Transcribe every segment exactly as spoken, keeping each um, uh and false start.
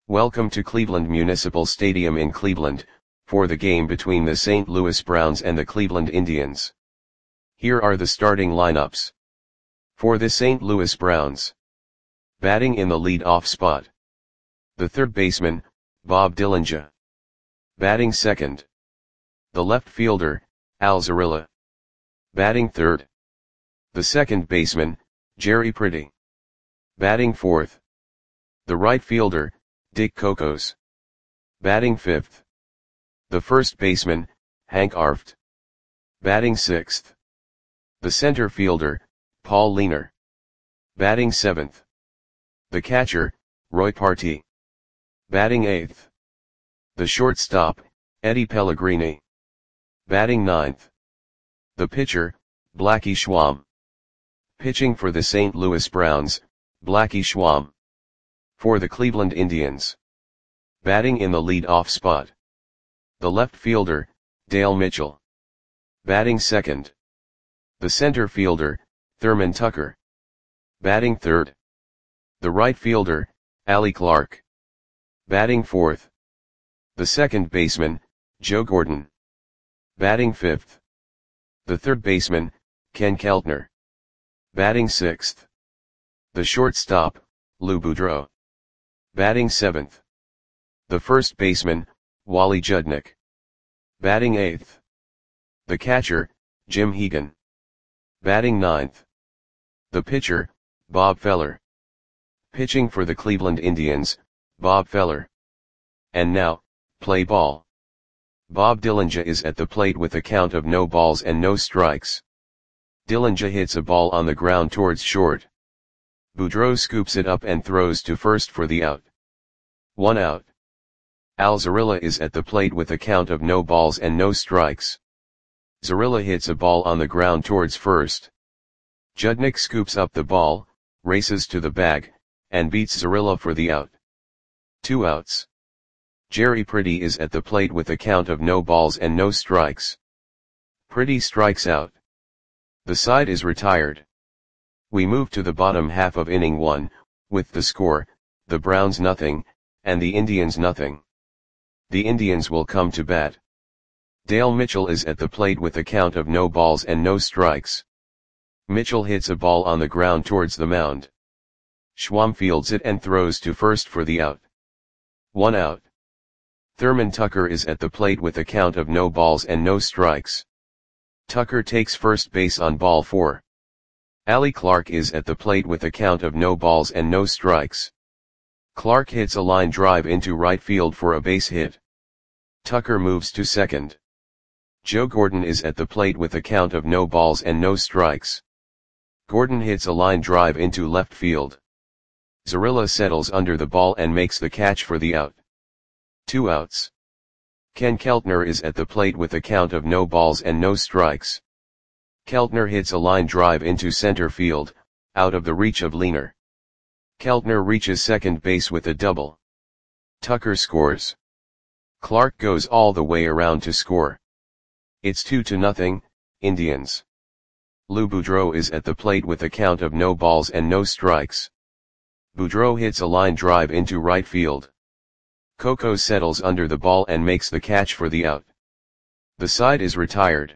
Welcome to Cleveland Municipal Stadium in Cleveland, for the game between the Saint Louis Browns and the Cleveland Indians. Here are the starting lineups. For the Saint Louis Browns. Batting in the lead-off spot. The third baseman, Bob Dillinger. Batting second. The left fielder, Al Zarilla. Batting third. The second baseman, Jerry Pretty. Batting fourth. The right fielder, Dick Cocos. Batting fifth. The first baseman, Hank Arft. Batting sixth. The center fielder, Paul Leaner. Batting seventh. The catcher, Roy Partee. Batting eighth. The shortstop, Eddie Pellegrini. Batting ninth. The pitcher, Blackie Schwam. Pitching for the Saint Louis Browns, Blackie Schwam. For the Cleveland Indians. Batting in the lead-off spot. The left fielder, Dale Mitchell. Batting second. The center fielder, Thurman Tucker. Batting third. The right fielder, Allie Clark. Batting fourth. The second baseman, Joe Gordon. Batting fifth. The third baseman, Ken Keltner. Batting sixth. The shortstop, Lou Boudreau. Batting seventh. The first baseman, Wally Judnick. Batting eighth. The catcher, Jim Hegan. Batting ninth. The pitcher, Bob Feller. Pitching for the Cleveland Indians, Bob Feller. And now, play ball. Bob Dillinger is at the plate with a count of no balls and no strikes. Dillinger hits a ball on the ground towards short. Boudreau scoops it up and throws to first for the out. One out. Al Zarilla is at the plate with a count of no balls and no strikes. Zarilla hits a ball on the ground towards first. Judnick scoops up the ball, races to the bag, and beats Zarilla for the out. Two outs. Jerry Pretty is at the plate with a count of no balls and no strikes. Pretty strikes out. The side is retired. We move to the bottom half of inning one, with the score, the Browns nothing, and the Indians nothing. The Indians will come to bat. Dale Mitchell is at the plate with a count of no balls and no strikes. Mitchell hits a ball on the ground towards the mound. Schwam fields it and throws to first for the out. One out. Thurman Tucker is at the plate with a count of no balls and no strikes. Tucker takes first base on ball four. Allie Clark is at the plate with a count of no balls and no strikes. Clark hits a line drive into right field for a base hit. Tucker moves to second. Joe Gordon is at the plate with a count of no balls and no strikes. Gordon hits a line drive into left field. Zarilla settles under the ball and makes the catch for the out. Two outs. Ken Keltner is at the plate with a count of no balls and no strikes. Keltner hits a line drive into center field, out of the reach of Leaner. Keltner reaches second base with a double. Tucker scores. Clark goes all the way around to score. It's two to nothing, Indians. Lou Boudreau is at the plate with a count of no balls and no strikes. Boudreau hits a line drive into right field. Coco settles under the ball and makes the catch for the out. The side is retired.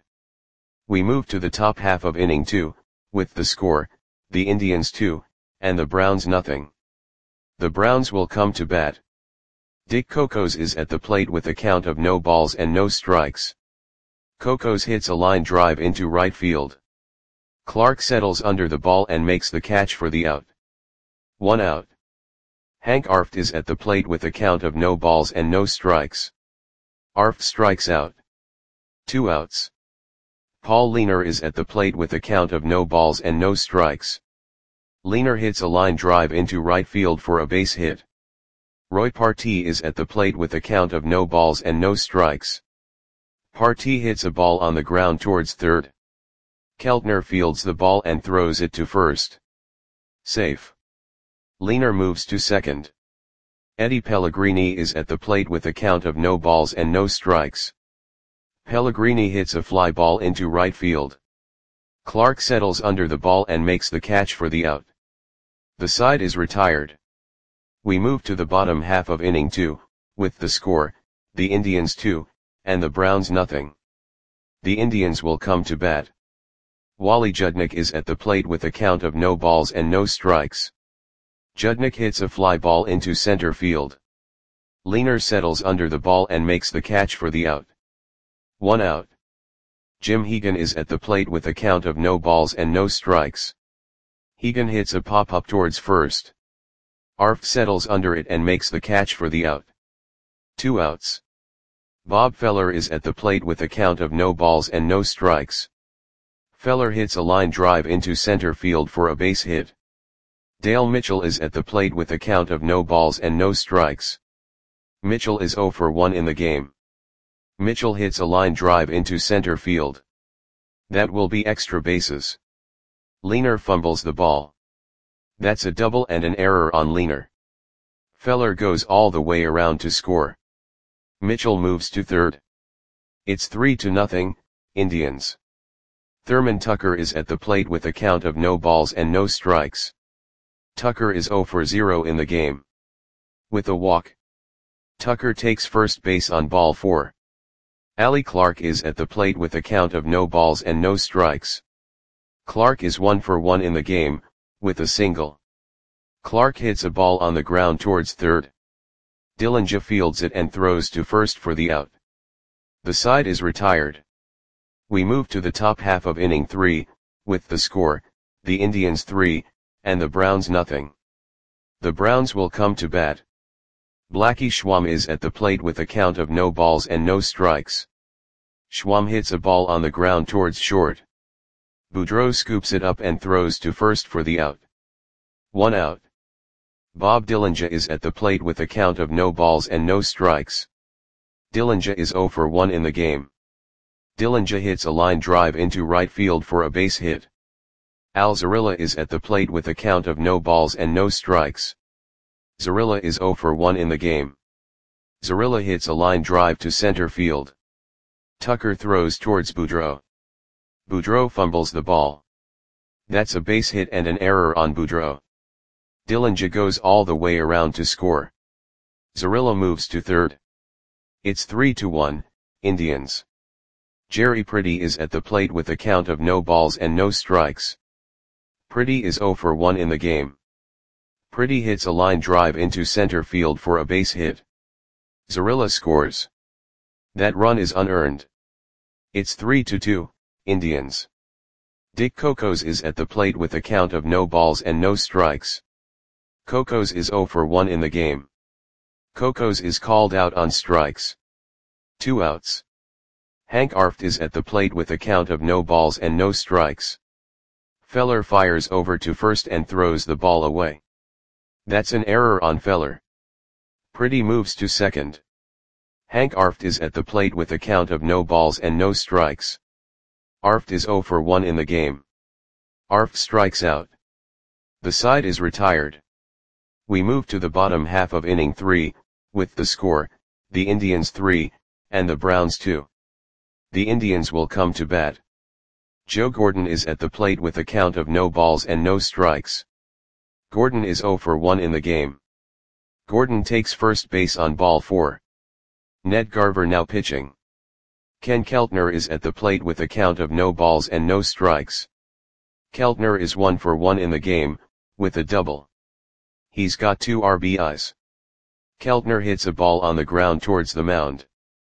We move to the top half of inning two, with the score, the Indians two, and the Browns nothing. The Browns will come to bat. Dick Cocos is at the plate with a count of no balls and no strikes. Cocos hits a line drive into right field. Clark settles under the ball and makes the catch for the out. One out. Hank Arft is at the plate with a count of no balls and no strikes. Arft strikes out. Two outs. Paul Leaner is at the plate with a count of no balls and no strikes. Leaner hits a line drive into right field for a base hit. Roy Partee is at the plate with a count of no balls and no strikes. Partee hits a ball on the ground towards third. Keltner fields the ball and throws it to first. Safe. Leaner moves to second. Eddie Pellegrini is at the plate with a count of no balls and no strikes. Pellegrini hits a fly ball into right field. Clark settles under the ball and makes the catch for the out. The side is retired. We move to the bottom half of inning two, with the score, the Indians two, and the Browns nothing. The Indians will come to bat. Wally Judnick is at the plate with a count of no balls and no strikes. Judnick hits a fly ball into center field. Lehner settles under the ball and makes the catch for the out. One out. Jim Hegan is at the plate with a count of no balls and no strikes. Hegan hits a pop-up towards first. Arft settles under it and makes the catch for the out. Two outs. Bob Feller is at the plate with a count of no balls and no strikes. Feller hits a line drive into center field for a base hit. Dale Mitchell is at the plate with a count of no balls and no strikes. Mitchell is oh for one in the game. Mitchell hits a line drive into center field. That will be extra bases. Lehner fumbles the ball. That's a double and an error on Lehner. Feller goes all the way around to score. Mitchell moves to third. It's three to nothing, Indians. Thurman Tucker is at the plate with a count of no balls and no strikes. Tucker is oh for zero in the game. With a walk. Tucker takes first base on ball four. Allie Clark is at the plate with a count of no balls and no strikes. Clark is one for one in the game, with a single. Clark hits a ball on the ground towards third. Dillinger fields it and throws to first for the out. The side is retired. We move to the top half of inning three, with the score, the Indians three, and the Browns nothing. The Browns will come to bat. Blackie Schwam is at the plate with a count of no balls and no strikes. Schwam hits a ball on the ground towards short. Boudreau scoops it up and throws to first for the out. One out. Bob Dillinger is at the plate with a count of no balls and no strikes. Dillinger is oh for one in the game. Dillinger hits a line drive into right field for a base hit. Al Zarilla is at the plate with a count of no balls and no strikes. Zarilla is oh for one in the game. Zarilla hits a line drive to center field. Tucker throws towards Boudreau. Boudreau fumbles the ball. That's a base hit and an error on Boudreau. Dillinger goes all the way around to score. Zarilla moves to third. It's three to one, Indians. Jerry Pretty is at the plate with a count of no balls and no strikes. Pretty is oh for one in the game. Pretty hits a line drive into center field for a base hit. Zarilla scores. That run is unearned. It's three to two, Indians. Dick Cocos is at the plate with a count of no balls and no strikes. Cocos is oh for one in the game. Cocos is called out on strikes. Two outs. Hank Arft is at the plate with a count of no balls and no strikes. Feller fires over to first and throws the ball away. That's an error on Feller. Pretty moves to second. Hank Arft is at the plate with a count of no balls and no strikes. Arft is oh for one in the game. Arft strikes out. The side is retired. We move to the bottom half of inning three, with the score, the Indians three, and the Browns two. The Indians will come to bat. Joe Gordon is at the plate with a count of no balls and no strikes. Gordon is oh for one in the game. Gordon takes first base on ball four. Ned Garver now pitching. Ken Keltner is at the plate with a count of no balls and no strikes. Keltner is one for one in the game, with a double. He's got two R B Is. Keltner hits a ball on the ground towards the mound.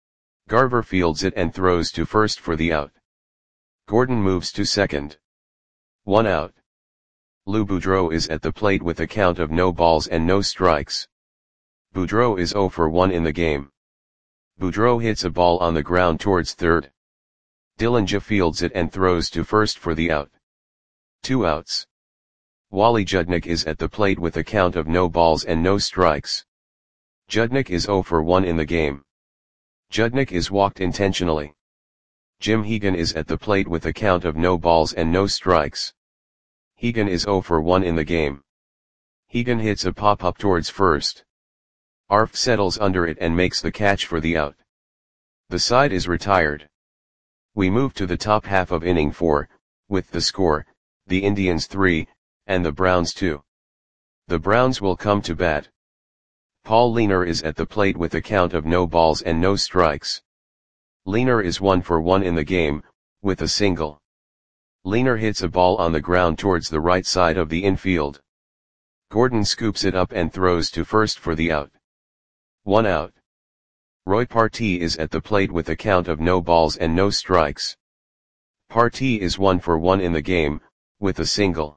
Garver fields it and throws to first for the out. Gordon moves to second. One out. Lou Boudreau is at the plate with a count of no balls and no strikes. Boudreau is oh for one in the game. Boudreau hits a ball on the ground towards third. Dillinger fields it and throws to first for the out. Two outs. Wally Judnick is at the plate with a count of no balls and no strikes. Judnick is oh for one in the game. Judnick is walked intentionally. Jim Hegan is at the plate with a count of no balls and no strikes. Hegan is oh for one in the game. Hegan hits a pop-up towards first. Arft settles under it and makes the catch for the out. The side is retired. We move to the top half of inning four, with the score, the Indians three, and the Browns two. The Browns will come to bat. Paul Lehner is at the plate with a count of no balls and no strikes. Lehner is one for one in the game, with a single. Lehner hits a ball on the ground towards the right side of the infield. Gordon scoops it up and throws to first for the out. One out. Roy Partee is at the plate with a count of no balls and no strikes. Partee is one for one in the game, with a single.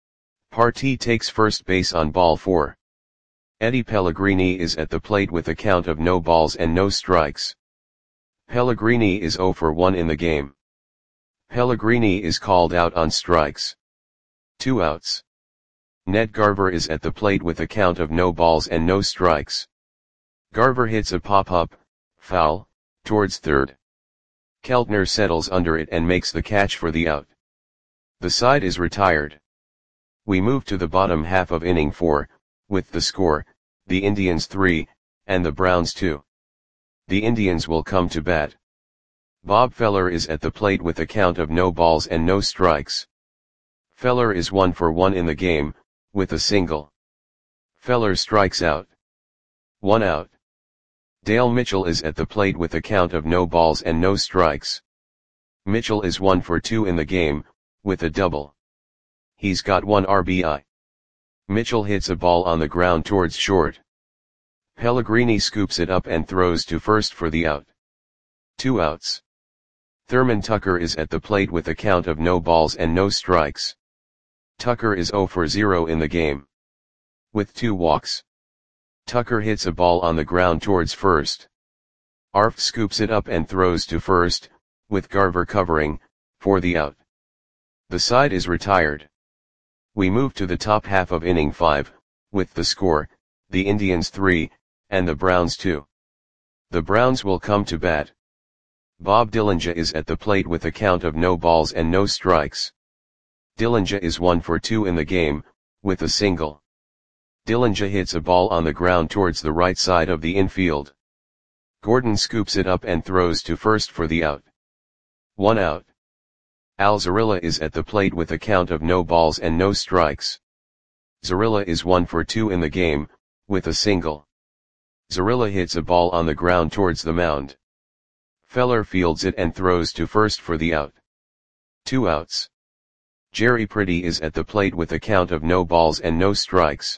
Partee takes first base on ball four. Eddie Pellegrini is at the plate with a count of no balls and no strikes. Pellegrini is zero for one in the game. Pellegrini is called out on strikes. Two outs. Ned Garver is at the plate with a count of no balls and no strikes. Garver hits a pop-up, foul, towards third. Keltner settles under it and makes the catch for the out. The side is retired. We move to the bottom half of inning four, with the score, the Indians three, and the Browns two. The Indians will come to bat. Bob Feller is at the plate with a count of no balls and no strikes. Feller is one for one in the game, with a single. Feller strikes out. One out. Dale Mitchell is at the plate with a count of no balls and no strikes. Mitchell is one for two in the game, with a double. He's got one R B I. Mitchell hits a ball on the ground towards short. Pellegrini scoops it up and throws to first for the out. Two outs. Thurman Tucker is at the plate with a count of no balls and no strikes. Tucker is zero for zero in the game. With two walks. Tucker hits a ball on the ground towards first. Arft scoops it up and throws to first, with Garver covering, for the out. The side is retired. We move to the top half of inning five, with the score, the Indians three, and the Browns two. The Browns will come to bat. Bob Dillinger is at the plate with a count of no balls and no strikes. Dillinger is one for two in the game, with a single. Dillinger hits a ball on the ground towards the right side of the infield. Gordon scoops it up and throws to first for the out. One out. Al Zarilla is at the plate with a count of no balls and no strikes. Zarilla is one for two in the game, with a single. Zarilla hits a ball on the ground towards the mound. Feller fields it and throws to first for the out. Two outs. Jerry Pretty is at the plate with a count of no balls and no strikes.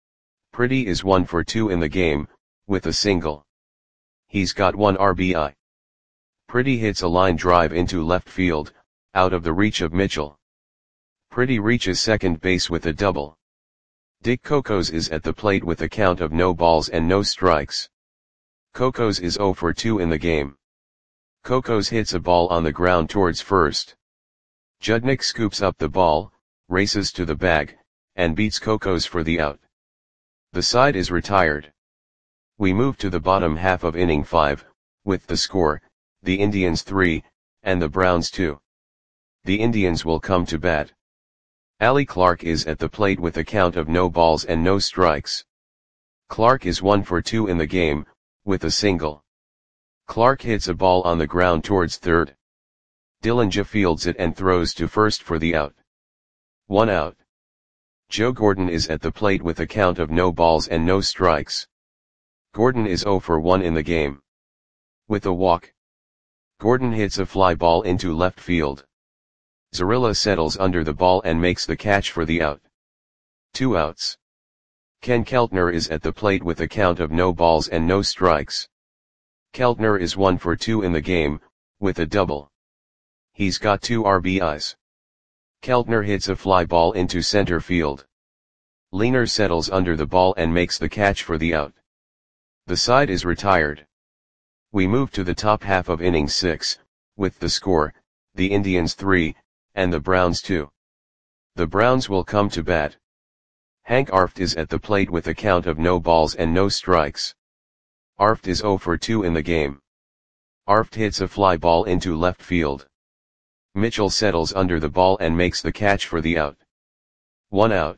Pretty is one for two in the game, with a single. He's got one R B I. Pretty hits a line drive into left field, out of the reach of Mitchell. Pretty reaches second base with a double. Dick Cocos is at the plate with a count of no balls and no strikes. Cocos is zero for two in the game. Cocos hits a ball on the ground towards first. Judnick scoops up the ball, races to the bag, and beats Cocos for the out. The side is retired. We move to the bottom half of inning five, with the score, the Indians three, and the Browns two. The Indians will come to bat. Allie Clark is at the plate with a count of no balls and no strikes. Clark is one for two in the game, with a single. Clark hits a ball on the ground towards third. Dillinger fields it and throws to first for the out. One out. Joe Gordon is at the plate with a count of no balls and no strikes. Gordon is zero for one in the game. With a walk. Gordon hits a fly ball into left field. Zarilla settles under the ball and makes the catch for the out. Two outs. Ken Keltner is at the plate with a count of no balls and no strikes. Keltner is one for two in the game, with a double. He's got two R B Is. Keltner hits a fly ball into center field. Lehner settles under the ball and makes the catch for the out. The side is retired. We move to the top half of inning six, with the score, the Indians three, and the Browns two. The Browns will come to bat. Hank Arft is at the plate with a count of no balls and no strikes. Arft is zero for two in the game. Arft hits a fly ball into left field. Mitchell settles under the ball and makes the catch for the out. One out.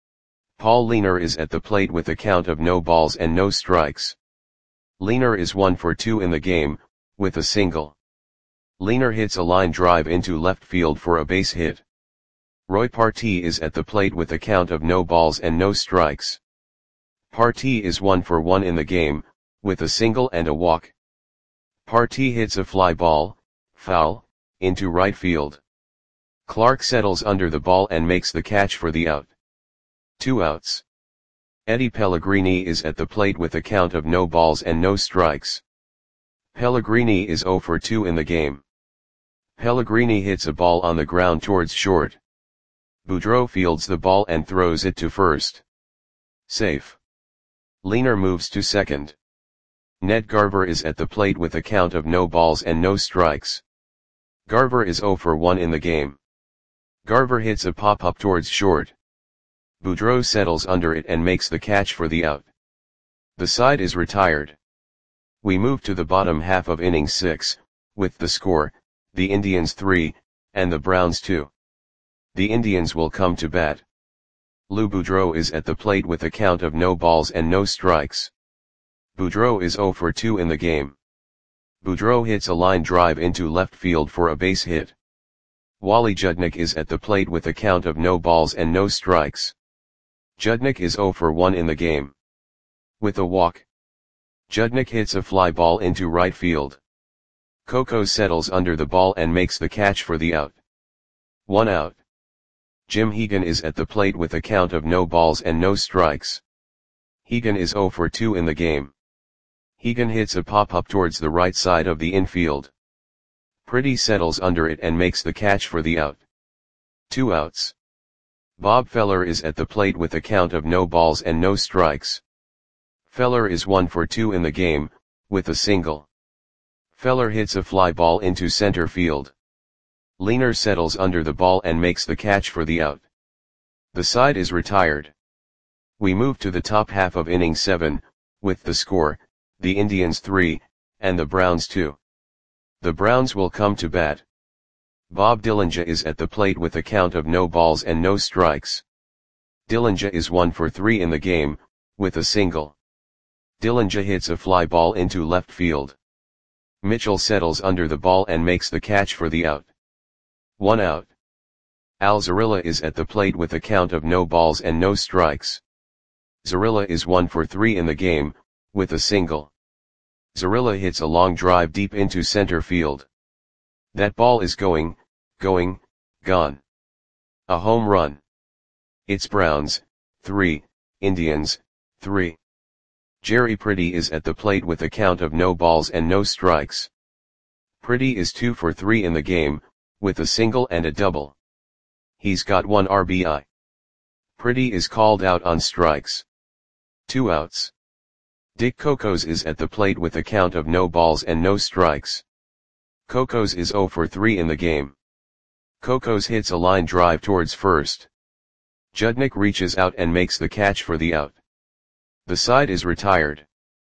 Paul Lehner is at the plate with a count of no balls and no strikes. Lehner is one for two in the game, with a single. Lehner hits a line drive into left field for a base hit. Roy Partee is at the plate with a count of no balls and no strikes. Partee is one for one in the game, with a single and a walk. Partee hits a fly ball, foul, into right field. Clark settles under the ball and makes the catch for the out. Two outs. Eddie Pellegrini is at the plate with a count of no balls and no strikes. Pellegrini is zero for two in the game. Pellegrini hits a ball on the ground towards short. Boudreau fields the ball and throws it to first. Safe. Leaner moves to second. Ned Garver is at the plate with a count of no balls and no strikes. Garver is zero for one in the game. Garver hits a pop-up towards short. Boudreau settles under it and makes the catch for the out. The side is retired. We move to the bottom half of inning six, with the score, the Indians three, and the Browns two. The Indians will come to bat. Lou Boudreau is at the plate with a count of no balls and no strikes. Boudreau is zero for two in the game. Boudreau hits a line drive into left field for a base hit. Wally Judnick is at the plate with a count of no balls and no strikes. Judnick is zero for one in the game. With a walk. Judnick hits a fly ball into right field. Coco settles under the ball and makes the catch for the out. One out. Jim Hegan is at the plate with a count of no balls and no strikes. Hegan is zero for two in the game. Hegan hits a pop-up towards the right side of the infield. Pretty settles under it and makes the catch for the out. Two outs. Bob Feller is at the plate with a count of no balls and no strikes. Feller is one for two in the game, with a single. Feller hits a fly ball into center field. Leaner settles under the ball and makes the catch for the out. The side is retired. We move to the top half of inning seven, with the score, the Indians three, and the Browns two. The Browns will come to bat. Bob Dillinger is at the plate with a count of no balls and no strikes. Dillinger is one for three in the game, with a single. Dillinger hits a fly ball into left field. Mitchell settles under the ball and makes the catch for the out. One out. Al Zarilla is at the plate with a count of no balls and no strikes. Zarilla is one for three in the game, with a single. Zarilla hits a long drive deep into center field. That ball is going, going, gone. A home run. It's Browns, three, Indians, three. Jerry Pretty is at the plate with a count of no balls and no strikes. Pretty is two for three in the game, with a single and a double. He's got one R B I. Pretty is called out on strikes. Two outs. Dick Cocos is at the plate with a count of no balls and no strikes. Cocos is zero for three in the game. Cocos hits a line drive towards first. Judnick reaches out and makes the catch for the out. The side is retired.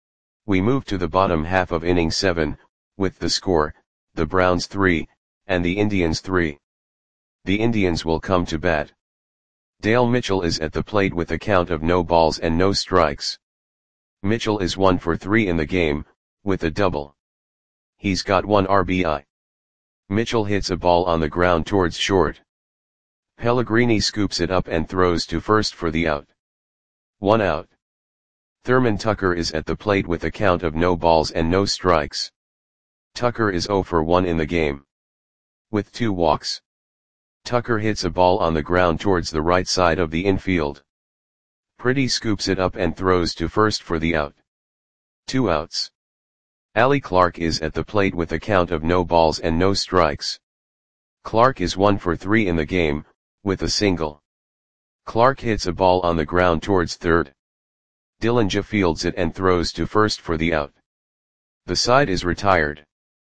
We move to the bottom half of inning seven, with the score, the Browns three, and the Indians three. The Indians will come to bat. Dale Mitchell is at the plate with a count of no balls and no strikes. Mitchell is one for three in the game, with a double. He's got one R B I. Mitchell hits a ball on the ground towards short. Pellegrini scoops it up and throws to first for the out. One out. Thurman Tucker is at the plate with a count of no balls and no strikes. Tucker is zero for one in the game. With two walks. Tucker hits a ball on the ground towards the right side of the infield. Pretty scoops it up and throws to first for the out. Two outs. Allie Clark is at the plate with a count of no balls and no strikes. Clark is one for three in the game, with a single. Clark hits a ball on the ground towards third. Dillinger fields it and throws to first for the out. The side is retired.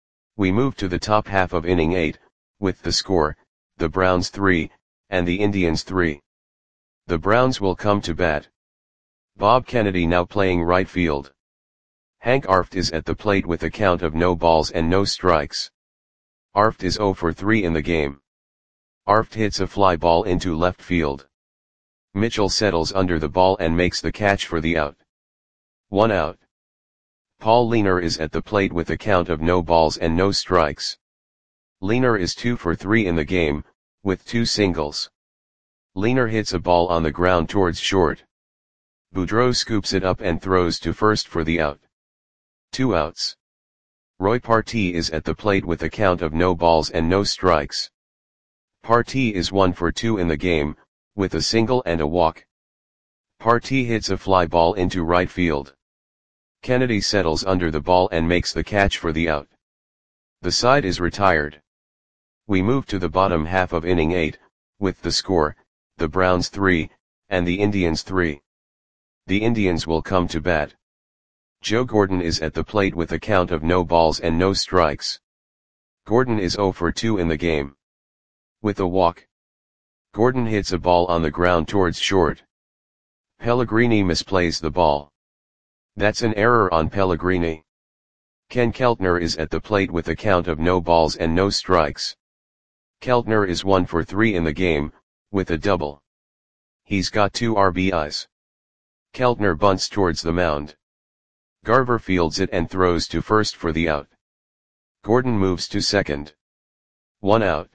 We move to the top half of inning eight, with the score, the Browns three, and the Indians three. The Browns will come to bat. Bob Kennedy now playing right field. Hank Arft is at the plate with a count of no balls and no strikes. Arft is zero for three in the game. Arft hits a fly ball into left field. Mitchell settles under the ball and makes the catch for the out. One out. Paul Leaner is at the plate with a count of no balls and no strikes. Leaner is two for three in the game, with two singles. Leaner hits a ball on the ground towards short. Boudreau scoops it up and throws to first for the out. Two outs. Roy Partey is at the plate with a count of no balls and no strikes. Partey is one for two in the game, with a single and a walk. Partey hits a fly ball into right field. Kennedy settles under the ball and makes the catch for the out. The side is retired. We move to the bottom half of inning eight, with the score, the Browns three, and the Indians three. The Indians will come to bat. Joe Gordon is at the plate with a count of no balls and no strikes. Gordon is zero for two in the game. With a walk. Gordon hits a ball on the ground towards short. Pellegrini misplays the ball. That's an error on Pellegrini. Ken Keltner is at the plate with a count of no balls and no strikes. Keltner is one for three in the game, with a double. He's got two R B Is. Keltner bunts towards the mound. Garver fields it and throws to first for the out. Gordon moves to second. One out.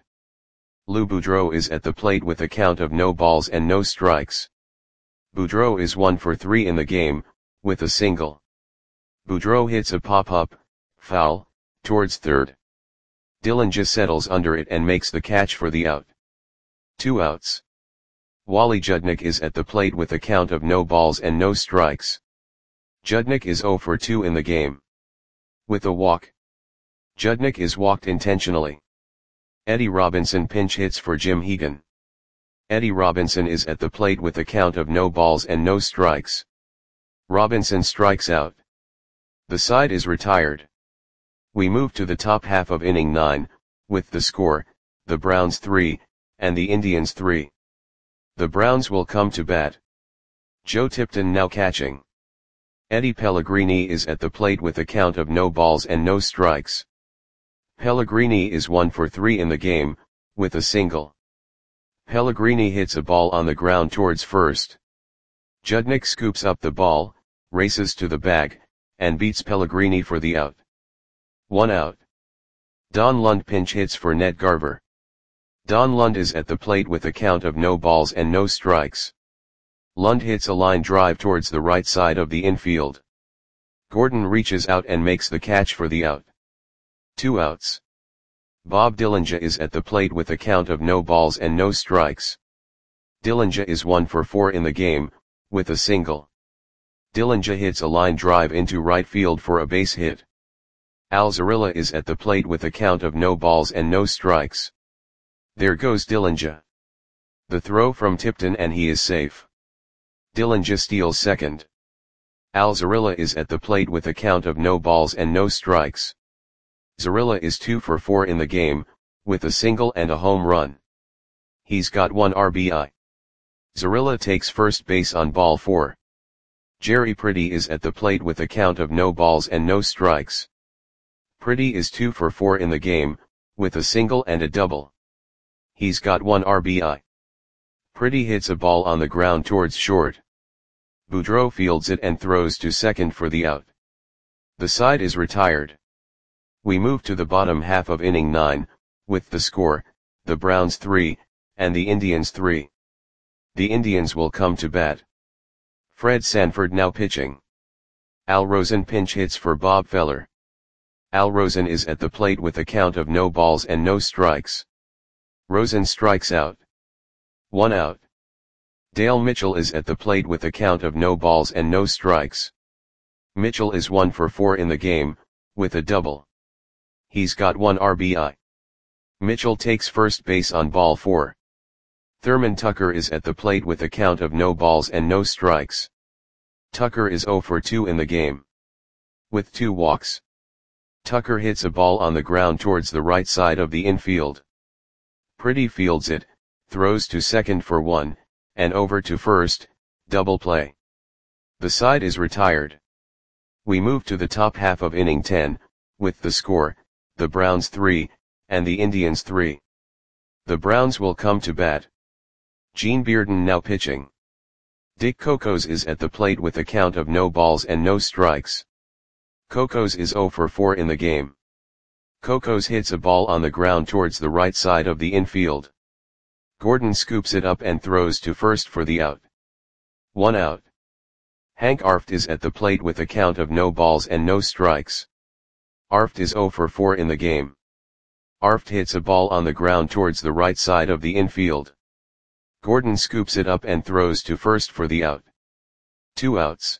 Lou Boudreau is at the plate with a count of no balls and no strikes. Boudreau is one for three in the game, with a single. Boudreau hits a pop-up, foul, towards third. Dillinger settles under it and makes the catch for the out. Two outs. Wally Judnick is at the plate with a count of no balls and no strikes. Judnick is zero for two in the game. With a walk. Judnick is walked intentionally. Eddie Robinson pinch hits for Jim Hegan. Eddie Robinson is at the plate with a count of no balls and no strikes. Robinson strikes out. The side is retired. We move to the top half of inning nine, with the score, the Browns three, and the Indians three. The Browns will come to bat. Joe Tipton now catching. Eddie Pellegrini is at the plate with a count of no balls and no strikes. Pellegrini is one for three in the game, with a single. Pellegrini hits a ball on the ground towards first. Judnick scoops up the ball, races to the bag, and beats Pellegrini for the out. One out. Don Lund pinch hits for Ned Garver. Don Lund is at the plate with a count of no balls and no strikes. Lund hits a line drive towards the right side of the infield. Gordon reaches out and makes the catch for the out. Two outs. Bob Dillinger is at the plate with a count of no balls and no strikes. Dillinger is one for four in the game, with a single. Dillinger hits a line drive into right field for a base hit. Al Zarilla is at the plate with a count of no balls and no strikes. There goes Dillinger. The throw from Tipton and he is safe. Dillinger steals second. Al Zarilla is at the plate with a count of no balls and no strikes. Zarilla is two for four in the game, with a single and a home run. He's got one R B I. Zarilla takes first base on ball four. Jerry Pretty is at the plate with a count of no balls and no strikes. Pretty is two for four in the game, with a single and a double. He's got one R B I. Pretty hits a ball on the ground towards short. Boudreau fields it and throws to second for the out. The side is retired. We move to the bottom half of inning nine, with the score, the Browns three, and the Indians three. The Indians will come to bat. Fred Sanford now pitching. Al Rosen pinch hits for Bob Feller. Al Rosen is at the plate with a count of no balls and no strikes. Rosen strikes out. One out. Dale Mitchell is at the plate with a count of no balls and no strikes. Mitchell is one for four in the game, with a double. He's got one R B I. Mitchell takes first base on ball four. Thurman Tucker is at the plate with a count of no balls and no strikes. Tucker is zero for two in the game. With two walks. Tucker hits a ball on the ground towards the right side of the infield. Pretty fields it, throws to second for one, and over to first, double play. The side is retired. We move to the top half of inning ten, with the score, the Browns three, and the Indians three. The Browns will come to bat. Gene Bearden now pitching. Dick Cocos is at the plate with a count of no balls and no strikes. Cocos is zero for four in the game. Cocos hits a ball on the ground towards the right side of the infield. Gordon scoops it up and throws to first for the out. One out. Hank Arft is at the plate with a count of no balls and no strikes. Arft is zero for four in the game. Arft hits a ball on the ground towards the right side of the infield. Gordon scoops it up and throws to first for the out. Two outs.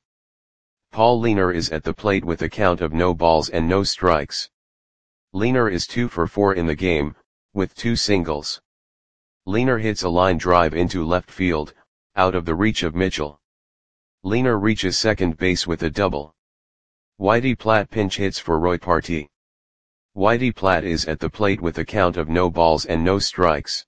Paul Leaner is at the plate with a count of no balls and no strikes. Leaner is two for four in the game, with two singles. Leaner hits a line drive into left field, out of the reach of Mitchell. Leaner reaches second base with a double. Whitey Platt pinch hits for Roy Partee. Whitey Platt is at the plate with a count of no balls and no strikes.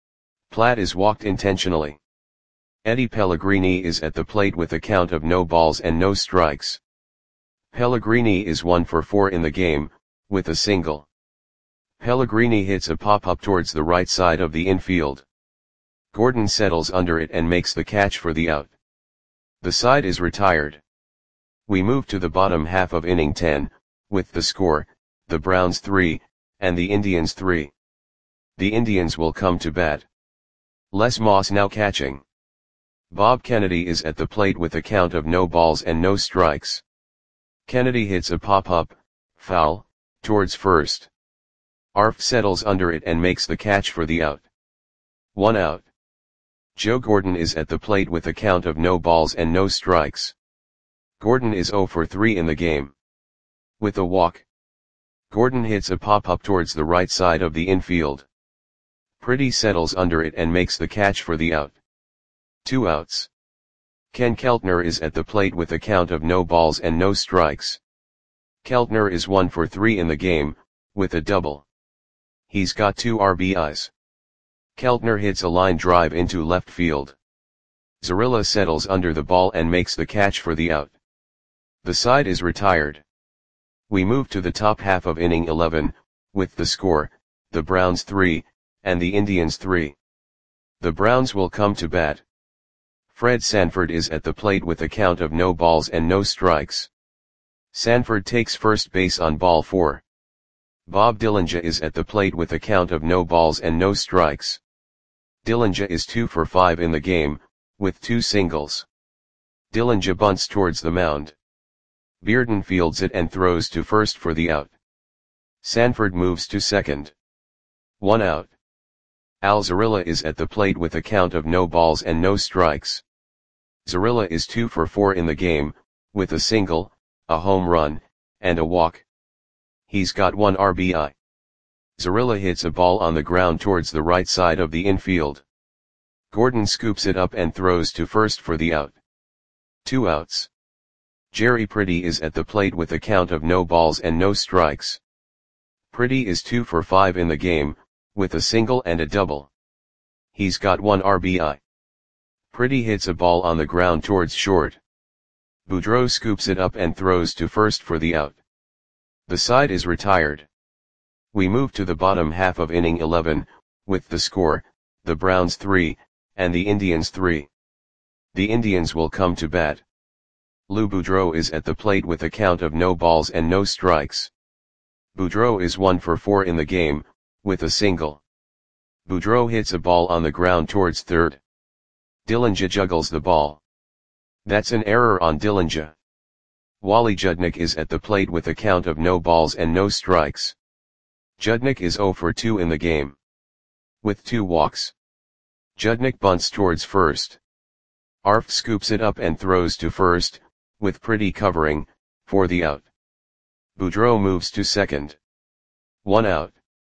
Platt is walked intentionally. Eddie Pellegrini is at the plate with a count of no balls and no strikes. Pellegrini is one for four in the game, with a single. Pellegrini hits a pop-up towards the right side of the infield. Gordon settles under it and makes the catch for the out. The side is retired. We move to the bottom half of inning ten, with the score, the Browns three, and the Indians three. The Indians will come to bat. Les Moss now catching. Bob Kennedy is at the plate with a count of no balls and no strikes. Kennedy hits a pop-up, foul, towards first. Arft settles under it and makes the catch for the out. One out. Joe Gordon is at the plate with a count of no balls and no strikes. Gordon is zero for three in the game. With a walk. Gordon hits a pop-up towards the right side of the infield. Pretty settles under it and makes the catch for the out. Two outs. Ken Keltner is at the plate with a count of no balls and no strikes. Keltner is one for three in the game, with a double. He's got two R B Is. Keltner hits a line drive into left field. Zarilla settles under the ball and makes the catch for the out. The side is retired. We move to the top half of inning eleven, with the score, the Browns three, and the Indians three. The Browns will come to bat. Fred Sanford is at the plate with a count of no balls and no strikes. Sanford takes first base on ball four. Bob Dillinger is at the plate with a count of no balls and no strikes. Dillinger is two for five in the game, with two singles. Dillinger bunts towards the mound. Bearden fields it and throws to first for the out. Sanford moves to second. One out. Al Zarilla is at the plate with a count of no balls and no strikes. Zarilla is two for four in the game, with a single, a home run, and a walk. He's got one R B I. Zarilla hits a ball on the ground towards the right side of the infield. Gordon scoops it up and throws to first for the out. Two outs. Jerry Pretty is at the plate with a count of no balls and no strikes. Pretty is two for five in the game, with a single and a double. He's got one R B I. Pretty hits a ball on the ground towards short. Boudreau scoops it up and throws to first for the out. The side is retired. We move to the bottom half of inning eleven, with the score, the Browns three, and the Indians three. The Indians will come to bat. Lou Boudreau is at the plate with a count of no balls and no strikes. Boudreau is one for four in the game, with a single. Boudreau hits a ball on the ground towards third. Dillinger juggles the ball. That's an error on Dillinger. Wally Judnick is at the plate with a count of no balls and no strikes. Judnick is zero for two in the game. With two walks. Judnick bunts towards first. Arft scoops it up and throws to first, with Pretty covering, for the out. Boudreau moves to second. One out.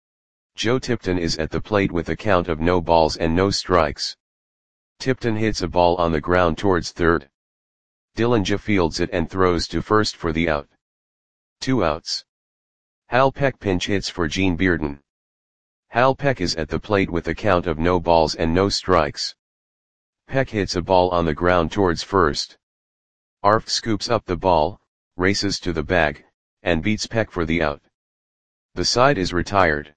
Joe Tipton is at the plate with a count of no balls and no strikes. Tipton hits a ball on the ground towards third. Dillinger fields it and throws to first for the out. Two outs. Hal Peck pinch hits for Gene Bearden. Hal Peck is at the plate with a count of no balls and no strikes. Peck hits a ball on the ground towards first. Arft scoops up the ball, races to the bag, and beats Peck for the out. The side is retired.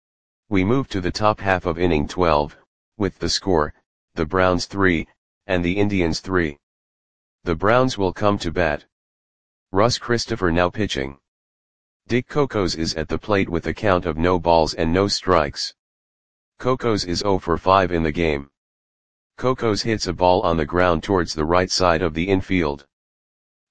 We move to the top half of inning twelve, with the score, the Browns three, and the Indians three. The Browns will come to bat. Russ Christopher now pitching. Dick Cocos is at the plate with a count of no balls and no strikes. Cocos is zero for five in the game. Cocos hits a ball on the ground towards the right side of the infield.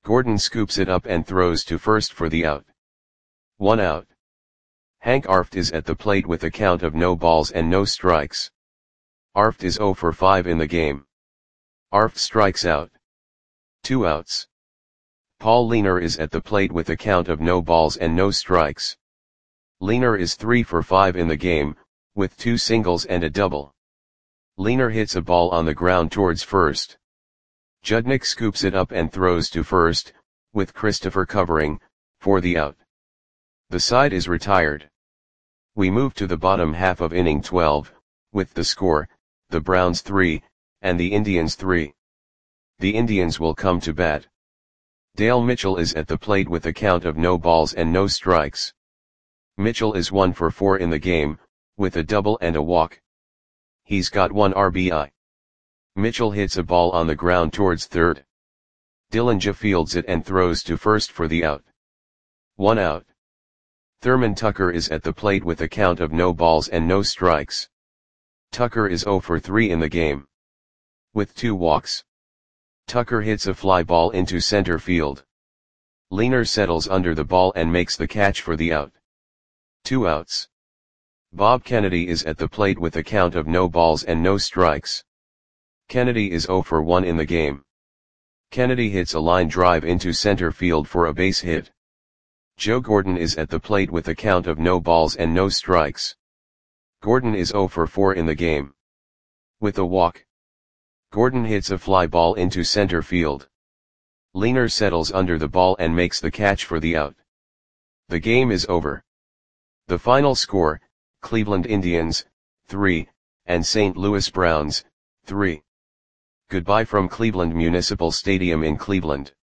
Gordon scoops it up and throws to first for the out. One out. Hank Arft is at the plate with a count of no balls and no strikes. Arft is zero for five in the game. Arft strikes out. Two outs. Paul Leaner is at the plate with a count of no balls and no strikes. Leaner is three for five in the game, with two singles and a double. Leaner hits a ball on the ground towards first. Judnick scoops it up and throws to first, with Christopher covering, for the out. The side is retired. We move to the bottom half of inning twelve, with the score, the Browns three, and the Indians three. The Indians will come to bat. Dale Mitchell is at the plate with a count of no balls and no strikes. Mitchell is one for four in the game, with a double and a walk. He's got one R B I. Mitchell hits a ball on the ground towards third. Dillinja fields it and throws to first for the out. One out. Thurman Tucker is at the plate with a count of no balls and no strikes. Tucker is zero for three in the game. With two walks. Tucker hits a fly ball into center field. Leaner settles under the ball and makes the catch for the out. Two outs. Bob Kennedy is at the plate with a count of no balls and no strikes. Kennedy is zero for one in the game. Kennedy hits a line drive into center field for a base hit. Joe Gordon is at the plate with a count of no balls and no strikes. Gordon is zero for four in the game. With a walk. Gordon hits a fly ball into center field. Leaner settles under the ball and makes the catch for the out. The game is over. The final score, Cleveland Indians, three, and Saint Louis Browns, three. Goodbye from Cleveland Municipal Stadium in Cleveland.